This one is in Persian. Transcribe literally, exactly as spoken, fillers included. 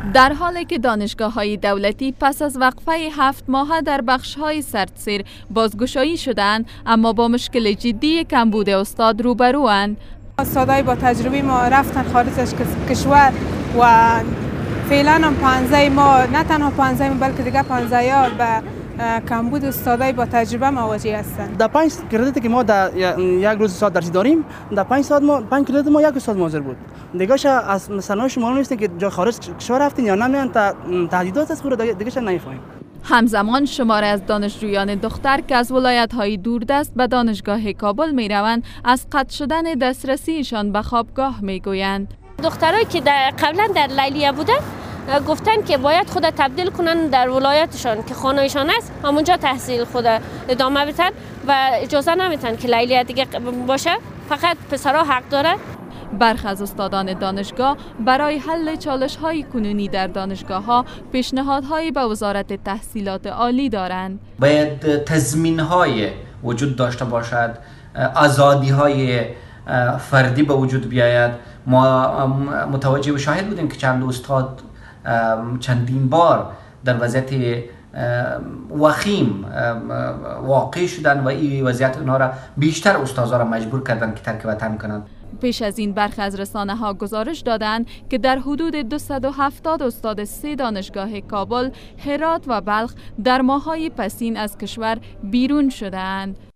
در حالی که دانشگاه‌های دولتی پس از وقفه هفت ماهه در بخش‌های سردسیر بازگشایی شدند، اما با مشکل جدی کمبود استاد روبروند. استادای با تجربه ما رفتن خارج از کشور و فعلا هم پانزده ما نه تنها پانزده ما بلکه دیگه پانزده ها به کمبود استادای با تجربه مواجه هستند. در پنج کردیتی که ما در یک روز ساعت درسی داریم، در پنج ساعت ما پنج کردیت ما یک استاد حاضر بود. دیگه‌ش از مثلا شما نیستین که جا خارج کشور رفتین یا نمیان تا تهدیدات از خود دیگه‌ش نمیفهمیم. همزمان شماره از دانشجویان دختر که از ولایت‌های دوردست به دانشگاه کابل می‌روند از قطع شدن دسترسیشان به خوابگاه می‌گویند. دخترایی که در قبلا در لیلیه بودن گفتن که باید خود تبدیل کنن در ولایتشان که خانه‌شان است، همونجا تحصیل خود ادامه بدن و اجازه نمیدن که لیلیه دیگه باشه. فقط پسرها حق داره. برخی از استادان دانشگاه برای حل چالش‌های کنونی در دانشگاه‌ها پیشنهادهایی به وزارت تحصیلات عالی دارند. باید تضمین‌های وجود داشته باشد، آزادی‌های فردی به وجود بیاید. ما متوجه و شاهد بودیم که چند استاد چندین بار در وضعیت وخیم واقع شدن و این وضعیت اونها را بیشتر استادان را مجبور کردن که ترک وطن کنند. پیش از این برخی از رسانه ها گزارش دادند که در حدود دویست و هفتاد استاد سه دانشگاه کابل، هرات و بلخ در ماه‌های پسین از کشور بیرون شده‌اند.